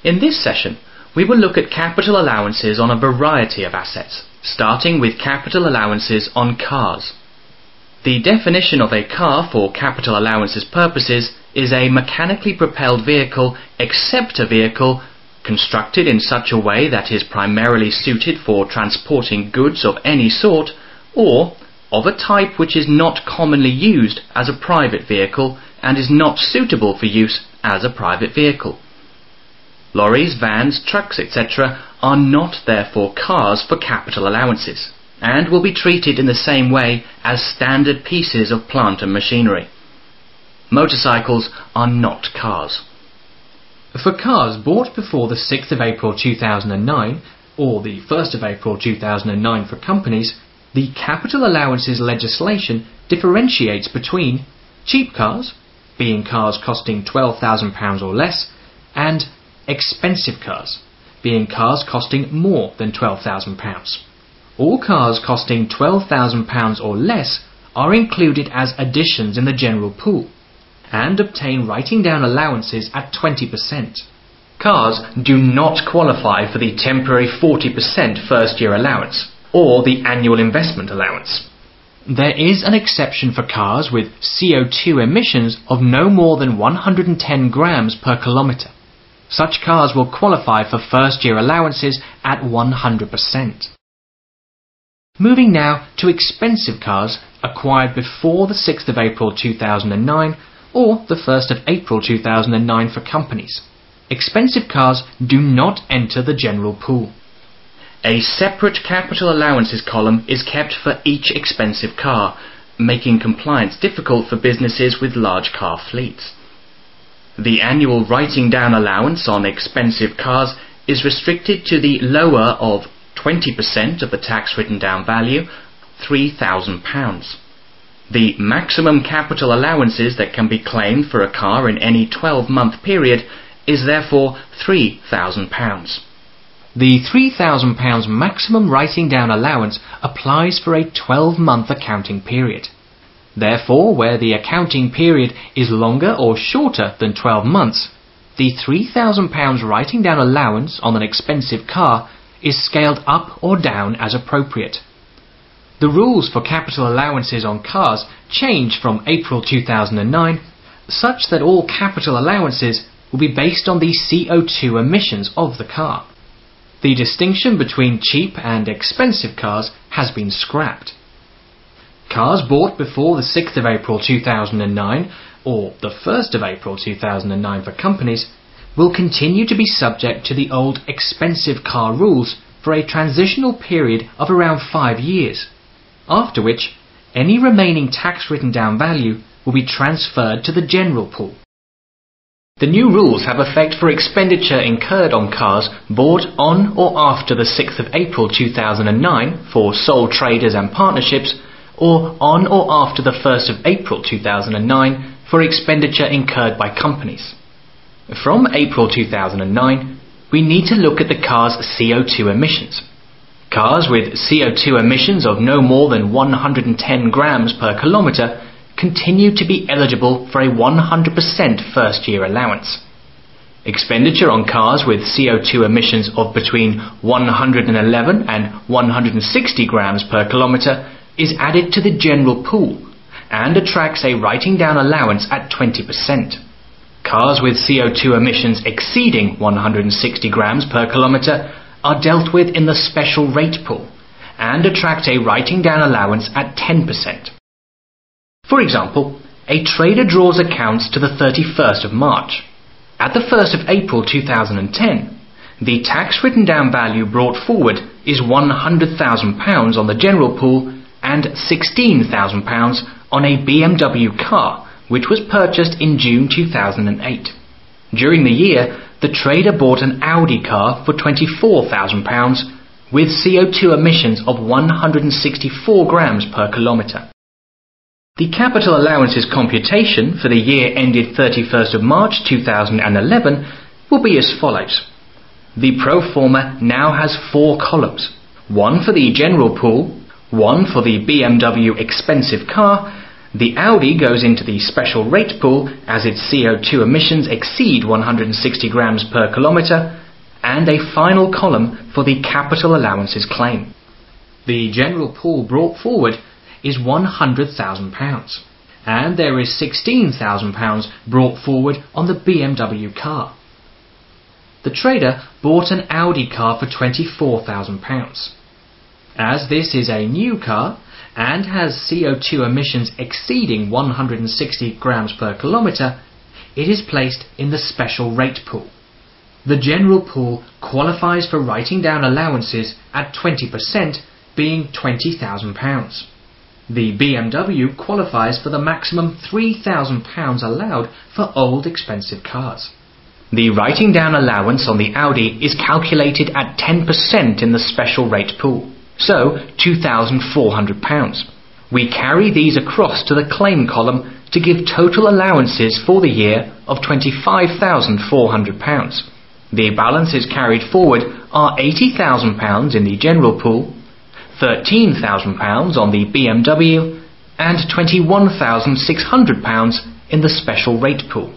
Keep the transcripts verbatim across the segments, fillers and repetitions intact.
In this session, we will look at capital allowances on a variety of assets, starting with capital allowances on cars. The definition of a car for capital allowances purposes is a mechanically propelled vehicle except a vehicle constructed in such a way that is primarily suited for transporting goods of any sort, or of a type which is not commonly used as a private vehicle and is not suitable for use as a private vehicle. Lorries, vans, trucks, et cetera are not therefore cars for capital allowances, and will be treated in the same way as standard pieces of plant and machinery. Motorcycles are not cars. For cars bought before the sixth of April two thousand nine, or the first of April two thousand nine for companies, the capital allowances legislation differentiates between cheap cars, being cars costing twelve thousand pounds or less, and expensive cars, being cars costing more than twelve thousand pounds. All cars costing twelve thousand pounds or less are included as additions in the general pool, and obtain writing down allowances at twenty percent. Cars do not qualify for the temporary forty percent first year allowance, or the annual investment allowance. There is an exception for cars with C O two emissions of no more than one hundred ten grams per kilometre. Such cars will qualify for first year allowances at one hundred percent. Moving now to expensive cars acquired before the sixth of April two thousand nine or the first of April two thousand nine for companies. Expensive cars do not enter the general pool. A separate capital allowances column is kept for each expensive car, making compliance difficult for businesses with large car fleets. The annual writing down allowance on expensive cars is restricted to the lower of twenty percent of the tax written down value, three thousand pounds. The maximum capital allowances that can be claimed for a car in any twelve month period is therefore three thousand pounds. The three thousand pounds maximum writing down allowance applies for a twelve month accounting period. Therefore, where the accounting period is longer or shorter than twelve months, the three thousand pounds writing down allowance on an expensive car is scaled up or down as appropriate. The rules for capital allowances on cars change from April two thousand nine, such that all capital allowances will be based on the C O two emissions of the car. The distinction between cheap and expensive cars has been scrapped. Cars bought before the sixth of April two thousand nine or the first of April two thousand nine for companies will continue to be subject to the old expensive car rules for a transitional period of around five years, after which any remaining tax written down value will be transferred to the general pool. The new rules have effect for expenditure incurred on cars bought on or after the sixth of April two thousand nine for sole traders and partnerships, or on or after the first of April two thousand nine for expenditure incurred by companies. From April two thousand nine, we need to look at the car's C O two emissions. Cars with C O two emissions of no more than one hundred ten grams per kilometre continue to be eligible for a one hundred percent first year allowance. Expenditure on cars with C O two emissions of between one hundred eleven and one hundred sixty grams per kilometre is added to the general pool and attracts a writing down allowance at twenty percent. Cars with C O two emissions exceeding one hundred sixty grams per kilometre are dealt with in the special rate pool and attract a writing down allowance at ten percent. For example, a trader draws accounts to the thirty-first of March. At the first of April two thousand ten, the tax written down value brought forward is one hundred thousand pounds on the general pool and sixteen thousand pounds on a B M W car which was purchased in June two thousand eight. During the year, the trader bought an Audi car for twenty-four thousand pounds with C O two emissions of one hundred sixty-four grams per kilometre. The capital allowances computation for the year ended thirty-first of March two thousand eleven will be as follows. The pro forma now has four columns, one for the general pool, one for the B M W expensive car, The Audi goes into the special rate pool as its C O two emissions exceed one hundred sixty grams per kilometre, and a final column for the capital allowances claim. The general pool brought forward is one hundred thousand pounds, and there is sixteen thousand pounds brought forward on the B M W car. The trader bought an Audi car for twenty-four thousand pounds. As this is a new car and has C O two emissions exceeding one hundred sixty grams per kilometre, it is placed in the special rate pool. The general pool qualifies for writing down allowances at twenty percent, being twenty thousand pounds. The B M W qualifies for the maximum three thousand pounds allowed for old expensive cars. The writing down allowance on the Audi is calculated at ten percent in the special rate pool, so two thousand four hundred pounds. We carry these across to the claim column to give total allowances for the year of twenty-five thousand four hundred pounds. The balances carried forward are eighty thousand pounds in the general pool, thirteen thousand pounds on the B M W, and twenty-one thousand six hundred pounds in the special rate pool.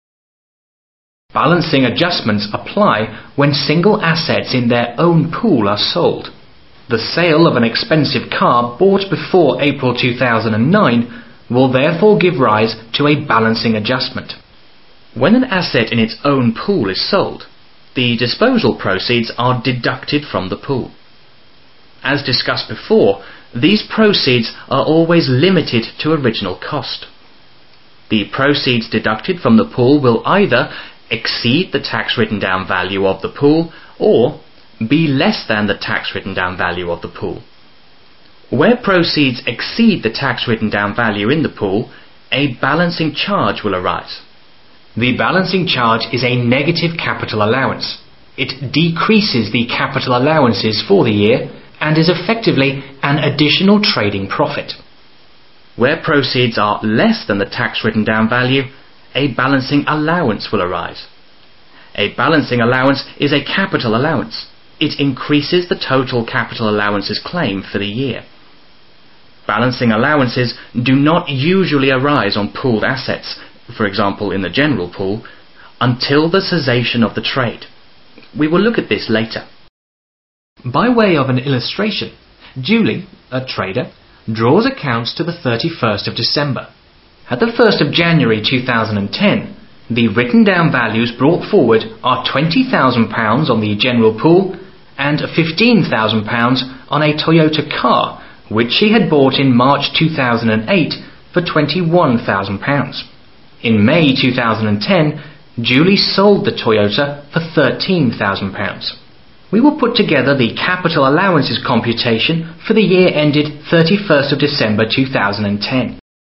Balancing adjustments apply when single assets in their own pool are sold. The sale of an expensive car bought before April two thousand nine will therefore give rise to a balancing adjustment. When an asset in its own pool is sold, the disposal proceeds are deducted from the pool. As discussed before, these proceeds are always limited to original cost. The proceeds deducted from the pool will either exceed the tax written down value of the pool or be less than the tax written down value of the pool. Where proceeds exceed the tax written down value in the pool, a balancing charge will arise. The balancing charge is a negative capital allowance. It decreases the capital allowances for the year and is effectively an additional trading profit. Where proceeds are less than the tax written down value, a balancing allowance will arise. A balancing allowance is a capital allowance. It increases the total capital allowances claimed for the year. Balancing allowances do not usually arise on pooled assets, for example in the general pool, until the cessation of the trade. We will look at this later. By way of an illustration, Julie, a trader, draws accounts to the thirty-first of December. At the first of January two thousand ten, the written down values brought forward are twenty thousand pounds on the general pool and fifteen thousand pounds on a Toyota car which she had bought in March two thousand eight for twenty-one thousand pounds. In May two thousand ten, Julie sold the Toyota for thirteen thousand pounds. We will put together the capital allowances computation for the year ended thirty-first of December two thousand ten.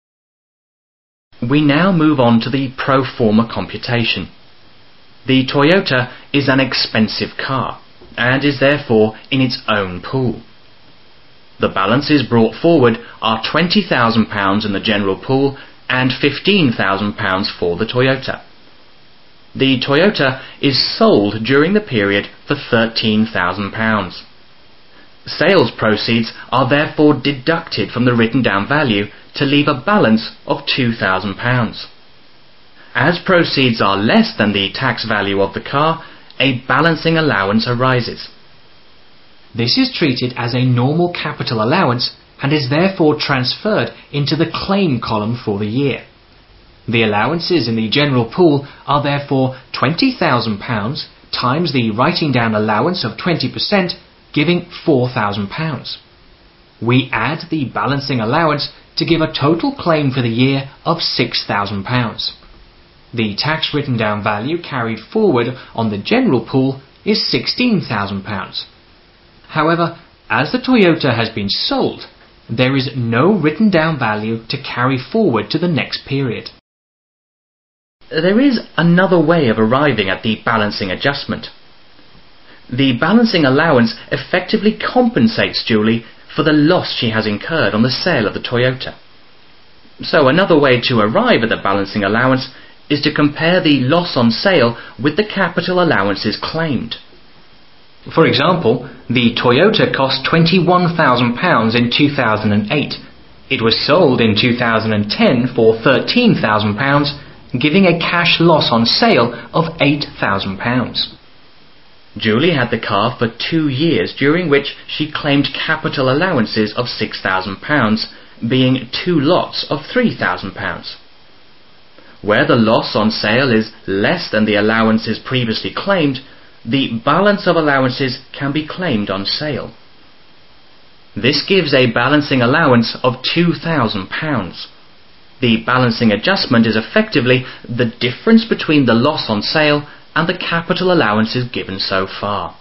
We now move on to the pro forma computation. The Toyota is an expensive car and is therefore in its own pool. The balances brought forward are twenty thousand pounds in the general pool and fifteen thousand pounds for the Toyota. The Toyota is sold during the period for thirteen thousand pounds. Sales proceeds are therefore deducted from the written down value to leave a balance of two thousand pounds. As proceeds are less than the tax value of the car, a balancing allowance arises. This is treated as a normal capital allowance and is therefore transferred into the claim column for the year. The allowances in the general pool are therefore twenty thousand pounds times the writing down allowance of twenty percent, giving four thousand pounds. We add the balancing allowance to give a total claim for the year of six thousand pounds. The tax written down value carried forward on the general pool is sixteen thousand pounds. However, as the Toyota has been sold, there is no written down value to carry forward to the next period. There is another way of arriving at the balancing adjustment. The balancing allowance effectively compensates Julie for the loss she has incurred on the sale of the Toyota. So another way to arrive at the balancing allowance is to compare the loss on sale with the capital allowances claimed. For example, the Toyota cost twenty-one thousand pounds in two thousand eight, It was sold in two thousand ten for thirteen thousand pounds, giving a cash loss on sale of eight thousand pounds. Julie had the car for two years, during which she claimed capital allowances of six thousand pounds, being two lots of three thousand pounds. Where the loss on sale is less than the allowances previously claimed, the balance of allowances can be claimed on sale. This gives a balancing allowance of two thousand pounds. The balancing adjustment is effectively the difference between the loss on sale and the capital allowances given so far.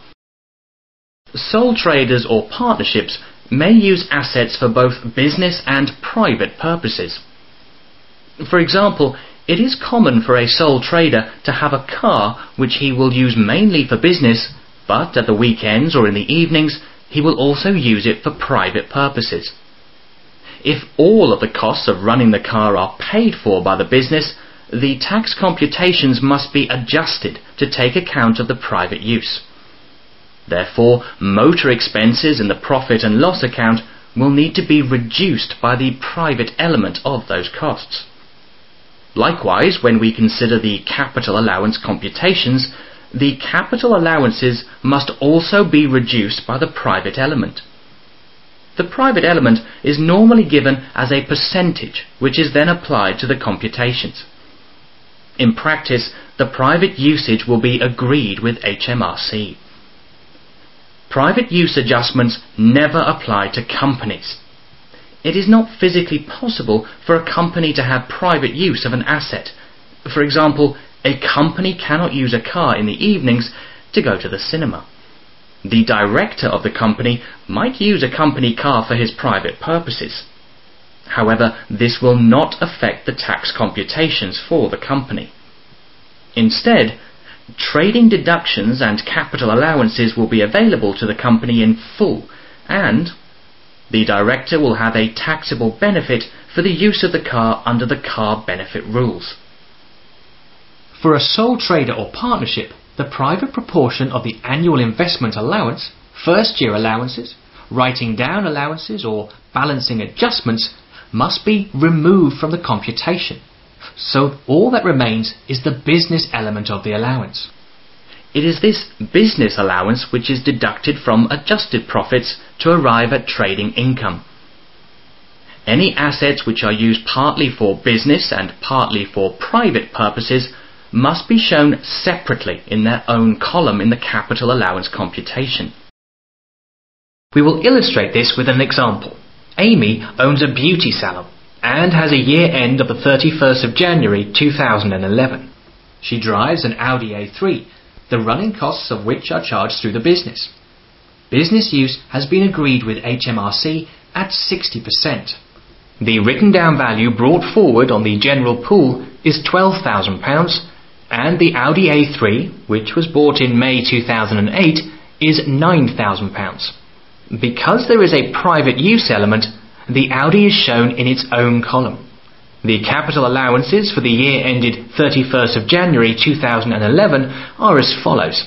Sole traders or partnerships may use assets for both business and private purposes. For example, it is common for a sole trader to have a car which he will use mainly for business, but at the weekends or in the evenings he will also use it for private purposes. If all of the costs of running the car are paid for by the business, the tax computations must be adjusted to take account of the private use. Therefore, motor expenses in the profit and loss account will need to be reduced by the private element of those costs. Likewise, when we consider the capital allowance computations, the capital allowances must also be reduced by the private element. The private element is normally given as a percentage, which is then applied to the computations. In practice, the private usage will be agreed with H M R C. Private use adjustments never apply to companies. It is not physically possible for a company to have private use of an asset. For example, a company cannot use a car in the evenings to go to the cinema. The director of the company might use a company car for his private purposes. However, this will not affect the tax computations for the company. Instead, trading deductions and capital allowances will be available to the company in full, and the director will have a taxable benefit for the use of the car under the car benefit rules. For a sole trader or partnership, the private proportion of the annual investment allowance, first year allowances, writing down allowances or balancing adjustments must be removed from the computation, so all that remains is the business element of the allowance. It is this business allowance which is deducted from adjusted profits to arrive at trading income. Any assets which are used partly for business and partly for private purposes must be shown separately in their own column in the capital allowance computation. We will illustrate this with an example. Amy owns a beauty salon and has a year end of the thirty-first of January two thousand eleven. She drives an Audi A three, the running costs of which are charged through the business. Business use has been agreed with H M R C at sixty percent. The written down value brought forward on the general pool is twelve thousand pounds, and the Audi A three, which was bought in May two thousand eight, is nine thousand pounds. Because there is a private use element, the Audi is shown in its own column. The capital allowances for the year ended thirty-first of January two thousand eleven are as follows.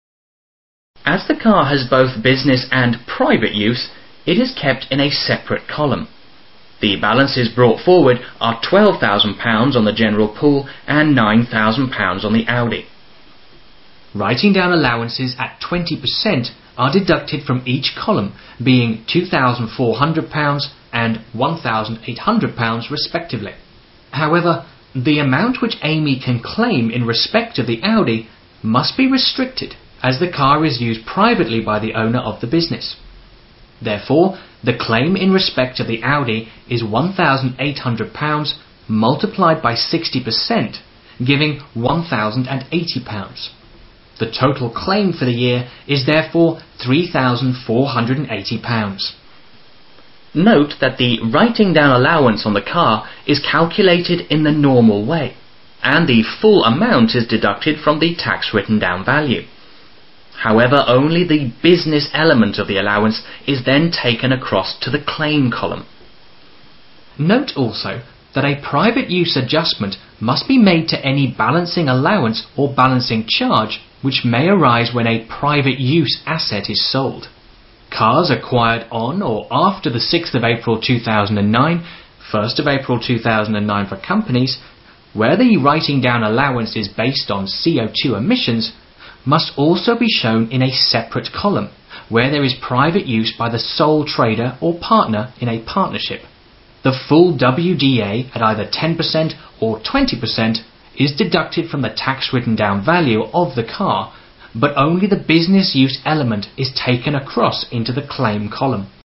As the car has both business and private use, it is kept in a separate column. The balances brought forward are twelve thousand pounds on the general pool and nine thousand pounds on the Audi. Writing down allowances at twenty percent are deducted from each column, being two thousand four hundred pounds and one thousand eight hundred pounds respectively. However, the amount which Amy can claim in respect of the Audi must be restricted, as the car is used privately by the owner of the business. Therefore, the claim in respect of the Audi is one thousand eight hundred pounds multiplied by sixty percent, giving one thousand eighty pounds. The total claim for the year is therefore three thousand four hundred eighty pounds. Note that the writing down allowance on the car is calculated in the normal way, and the full amount is deducted from the tax written down value. However, only the business element of the allowance is then taken across to the claim column. Note also that a private use adjustment must be made to any balancing allowance or balancing charge which may arise when a private use asset is sold. Cars acquired on or after the sixth of April two thousand nine, first of April two thousand nine for companies, where the writing down allowance is based on C O two emissions, must also be shown in a separate column, where there is private use by the sole trader or partner in a partnership. The full W D A at either ten percent or twenty percent is deducted from the tax written down value of the car, but only the business use element is taken across into the claim column.